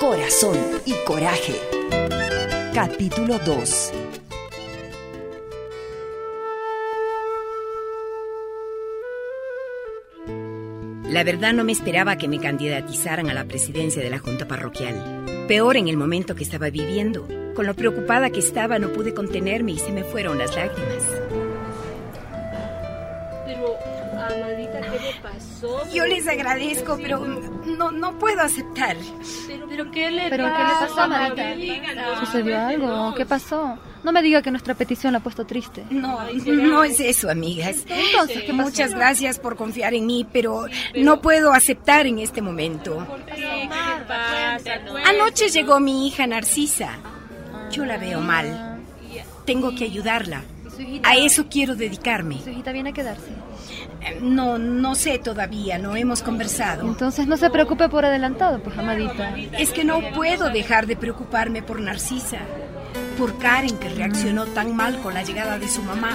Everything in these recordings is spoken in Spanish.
Corazón y coraje. Capítulo 2. La verdad no me esperaba que me candidatizaran a la presidencia de la Junta Parroquial. Peor en el momento que estaba viviendo. Con lo preocupada que estaba no pude contenerme y se me fueron las lágrimas. Pero, Amadita, ¿qué le pasó? Yo les agradezco, pero no puedo aceptar. ¿Pero qué le pasó, Amadita? ¿Sucedió algo? ¿Qué pasó? No me diga que nuestra petición la ha puesto triste. No es eso, amigas. Entonces, ¿qué pasó? Muchas gracias por confiar en mí, pero no puedo aceptar en este momento. ¿Qué pasa? Anoche llegó mi hija Narcisa. Yo la veo mal. Tengo que ayudarla. A eso quiero dedicarme. ¿Su hijita viene a quedarse? No sé todavía, no hemos conversado. Entonces no se preocupe por adelantado, pues, Amadita. Es que no puedo dejar de preocuparme por Narcisa, por Karen, que reaccionó tan mal con la llegada de su mamá.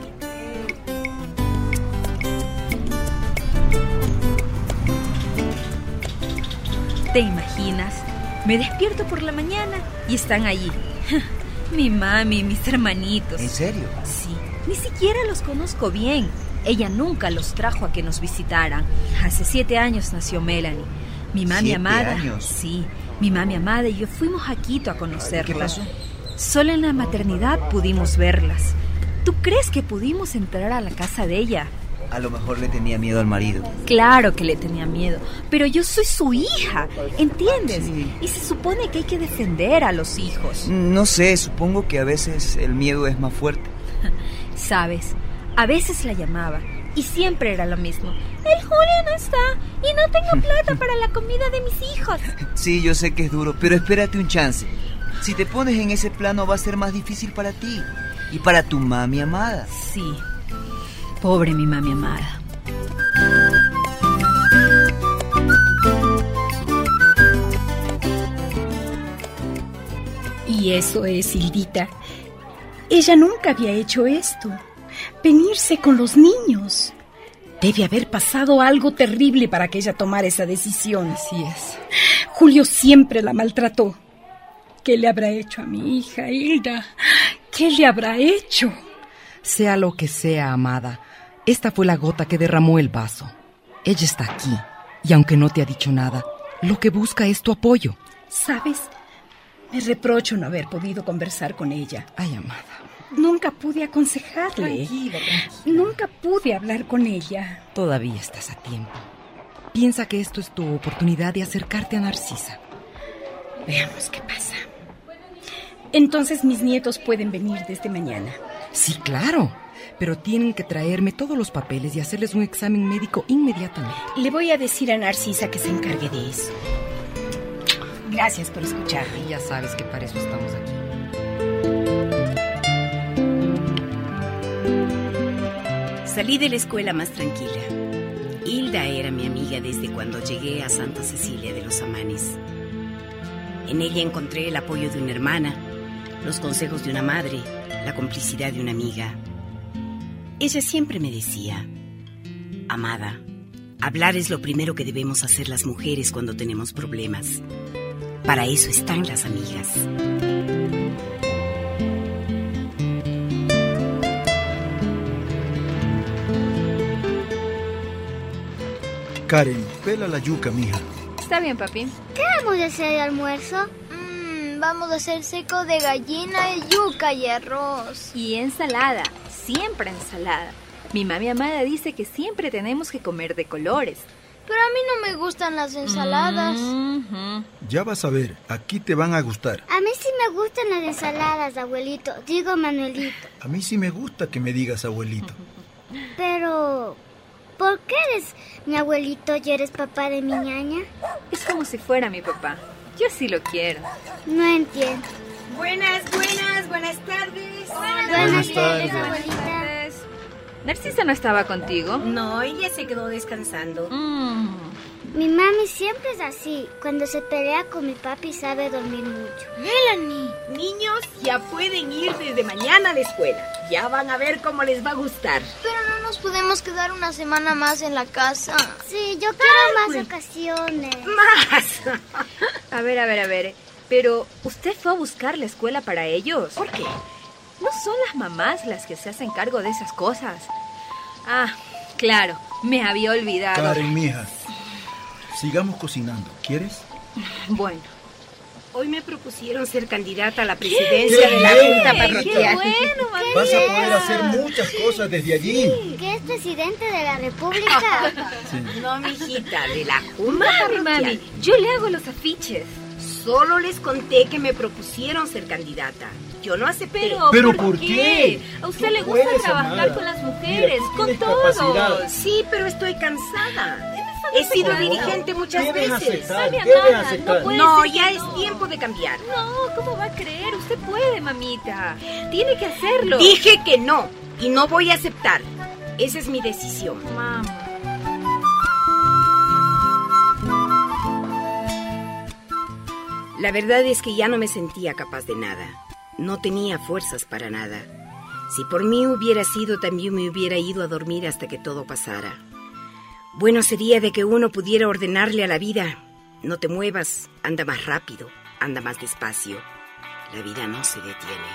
¿Te imaginas? Me despierto por la mañana y están allí. Mi mami, mis hermanitos. ¿En serio? Sí, ni siquiera los conozco bien. Ella nunca los trajo a que nos visitaran. Hace 7 años nació Melanie. Mi mami 7 amada. años. Sí, mi mami amada y yo fuimos a Quito a conocerla. ¿Qué pasó? Solo en la maternidad pudimos verlas. ¿Tú crees que pudimos entrar a la casa de ella? A lo mejor le tenía miedo al marido. Claro que le tenía miedo, pero yo soy su hija, ¿entiendes? Sí. Y se supone que hay que defender a los hijos. No sé, supongo que a veces el miedo es más fuerte. ¿Sabes? A veces la llamaba y siempre era lo mismo. El Julio no está y no tengo plata para la comida de mis hijos. Sí, yo sé que es duro, pero espérate un chance. Si te pones en ese plano va a ser más difícil para ti y para tu mami amada. Sí, pobre mi mami amada. Y eso es, Hildita. Ella nunca había hecho esto. Venirse con los niños. Debe haber pasado algo terrible para que ella tomara esa decisión. Así es. Julio siempre la maltrató. ¿Qué le habrá hecho a mi hija, Hilda? ¿Qué le habrá hecho? Sea lo que sea, amada, esta fue la gota que derramó el vaso. Ella está aquí, y aunque no te ha dicho nada, lo que busca es tu apoyo. ¿Sabes? Me reprocho no haber podido conversar con ella. Ay, amada. Nunca pude aconsejarle. Tranquila. Nunca pude hablar con ella. Todavía estás a tiempo. Piensa que esto es tu oportunidad de acercarte a Narcisa. Veamos qué pasa. Entonces mis nietos pueden venir desde mañana. Sí, claro. Pero tienen que traerme todos los papeles y hacerles un examen médico inmediatamente. Le voy a decir a Narcisa que se encargue de eso. Gracias por escucharme. Y ya sabes que para eso estamos aquí. Salí de la escuela más tranquila. Hilda era mi amiga desde cuando llegué a Santa Cecilia de los Amanes. En ella encontré el apoyo de una hermana, los consejos de una madre, la complicidad de una amiga. Ella siempre me decía: amada, hablar es lo primero que debemos hacer las mujeres cuando tenemos problemas. Para eso están las amigas. Karen, pela la yuca, mija. Está bien, papi. ¿Qué vamos a hacer de almuerzo? Vamos a hacer seco de gallina, yuca y arroz. Y ensalada, siempre ensalada. Mi mami amada dice que siempre tenemos que comer de colores. Pero a mí no me gustan las ensaladas. Ya vas a ver, aquí te van a gustar. A mí sí me gustan las ensaladas, abuelito. Digo, Manuelito. A mí sí me gusta que me digas abuelito. Pero, ¿por qué eres mi abuelito y eres papá de mi ñaña? Es como si fuera mi papá. Yo sí lo quiero. No entiendo. Buenas tardes. Buenas tardes, abuelita. ¿Narcisa no estaba contigo? No, ella se quedó descansando. Mi mami siempre es así. Cuando se pelea con mi papi sabe dormir mucho. Melanie, niños ya pueden ir desde mañana a la escuela. Ya van a ver cómo les va a gustar. Pero no nos podemos quedar una semana más en la casa. Sí, yo quiero más ocasiones. ¡Más! A ver. Pero, ¿usted fue a buscar la escuela para ellos? ¿Por qué? ¿No son las mamás las que se hacen cargo de esas cosas? Ah, claro, me había olvidado. Karen, mija, sigamos cocinando. ¿Quieres? Bueno. Hoy me propusieron ser candidata a la presidencia de la Junta Parroquial. ¡Qué bueno, mami! Vas a poder hacer muchas cosas desde allí. ¿Qué es presidente de la República? Sí. No, mijita, de la Junta Parroquial. Mami, yo le hago los afiches. Solo les conté que me propusieron ser candidata. Yo no acepté. ¿Pero por qué? A usted le Tú gusta puedes, trabajar Amada. con las mujeres, Mira, tú con tienes todos. capacidad. Sí, pero estoy cansada. He sido dirigente muchas Debes veces. aceptar, Sabe, debes Amada, aceptar. no puede No, ser que ya no. es tiempo de cambiar. No, ¿cómo va a creer? Usted puede, mamita. Tiene que hacerlo. Dije que no, y no voy a aceptar. Esa es mi decisión. Mamá. La verdad es que ya no me sentía capaz de nada. No tenía fuerzas para nada. Si por mí hubiera sido, también me hubiera ido a dormir hasta que todo pasara. Bueno sería de que uno pudiera ordenarle a la vida: no te muevas, anda más rápido, anda más despacio. La vida no se detiene.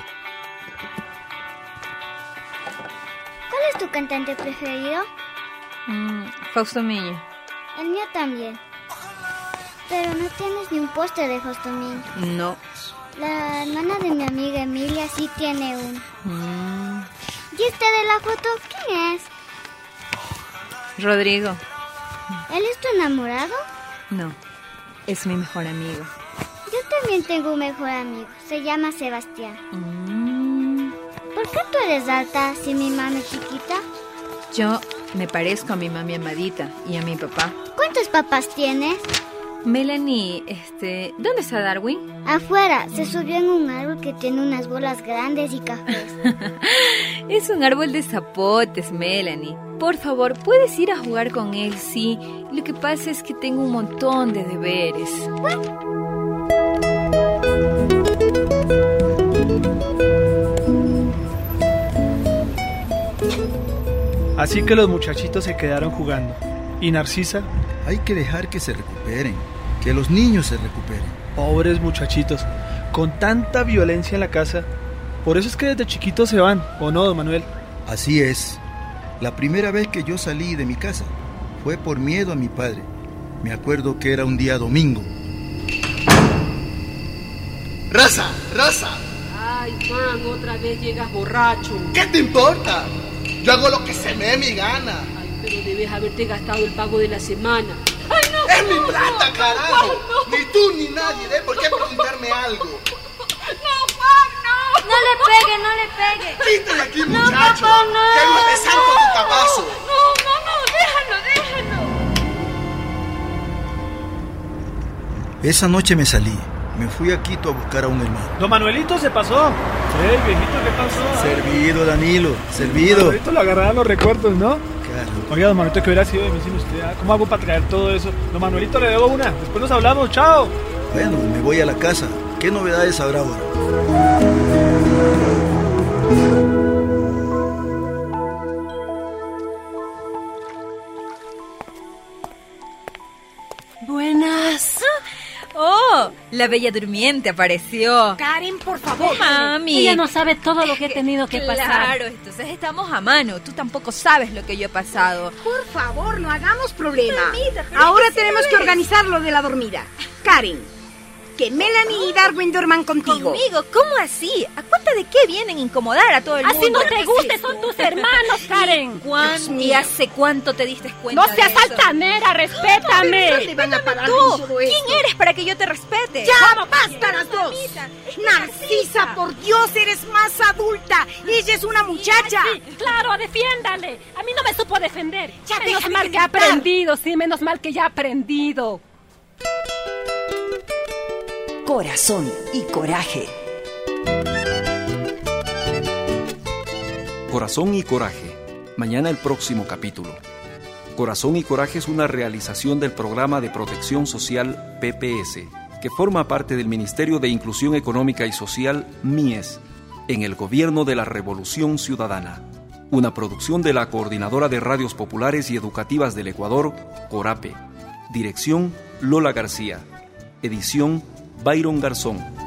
¿Cuál es tu cantante preferido? Fausto Miño. El mío también. Pero no tienes ni un póster de Fausto Miño. No. La hermana de mi amiga Emilia sí tiene uno. ¿Y este de la foto quién es? Rodrigo. ¿Él es tu enamorado? No. Es mi mejor amigo. Yo también tengo un mejor amigo. Se llama Sebastián. ¿Por qué tú eres alta si mi mami es chiquita? Yo me parezco a mi mami Amadita y a mi papá. ¿Cuántos papás tienes? Melanie, ¿dónde está Darwin? Afuera, se subió en un árbol que tiene unas bolas grandes y cafés. Es un árbol de zapotes, Melanie. Por favor, ¿puedes ir a jugar con él? Sí, lo que pasa es que tengo un montón de deberes. Así que los muchachitos se quedaron jugando. ¿Y Narcisa? Hay que dejar que se recuperen, que los niños se recuperen. Pobres muchachitos, con tanta violencia en la casa. Por eso es que desde chiquitos se van, ¿o no, don Manuel? Así es. La primera vez que yo salí de mi casa fue por miedo a mi padre. Me acuerdo que era un día domingo. ¡Rosa! ¡Rosa! Ay, Juan, otra vez llegas borracho. ¿Qué te importa? Yo hago lo que se me dé mi gana. Ay, pero debes haberte gastado el pago de la semana. ¡Ay, no! ¡Es mi plata, carajo! Ni tú ni nadie debe por qué preguntarme algo. ¡No, Juan, no! No le pegue. ¡Quítale aquí, muchacho! papá, no. ¡Que no te santo tu tabazo! Déjalo. Esa noche me salí. Me fui a Quito a buscar a un hermano. Don Manuelito se pasó. Sí, viejito, ¿qué pasó? Servido, Danilo, servido. Don Manuelito lo agarraba los recuerdos, ¿no? Claro. Oiga, don Manuelito, ¿qué hubiera sido de mí sin usted? ¿Cómo hago para traer todo eso? Don Manuelito, le debo una. Después nos hablamos. ¡Chao! Bueno, me voy a la casa. ¿Qué novedades habrá ahora? Buenas. ¡Oh! La bella durmiente apareció. Karen, por favor. Mami. Ella no sabe todo lo que he tenido que pasar. Claro, entonces estamos a mano. Tú tampoco sabes lo que yo he pasado. Por favor, no hagamos problema. Mamita, pero Ahora es que sí tenemos lo que es. organizar lo de la dormida. Karen, que Melanie y Darwin duerman contigo. ¿Conmigo? ¿Cómo así? ¿A cuenta de qué vienen a incomodar a todo el mundo? Así no te guste, son tus hermanos, Karen. ¿Y hace cuánto te diste cuenta No seas de eso? altanera, respétame. ¿Dónde van a parar Tú, con todo esto? ¿quién eres para que yo te respete? ¡Ya basta las dos! Narcisa, por Dios, eres más adulta. Ella es una muchacha. Sí, claro, defiéndale. A mí no me supo defender. Ya Menos déjame mal que ha gritar. aprendido, sí, menos mal que ya ha aprendido. Corazón y coraje. Corazón y coraje. Mañana el próximo capítulo. Corazón y Coraje es una realización del Programa de Protección Social PPS, que forma parte del Ministerio de Inclusión Económica y Social MIES, en el Gobierno de la Revolución Ciudadana. Una producción de la Coordinadora de Radios Populares y Educativas del Ecuador, CORAPE. Dirección: Lola García. Edición: Byron Garzón.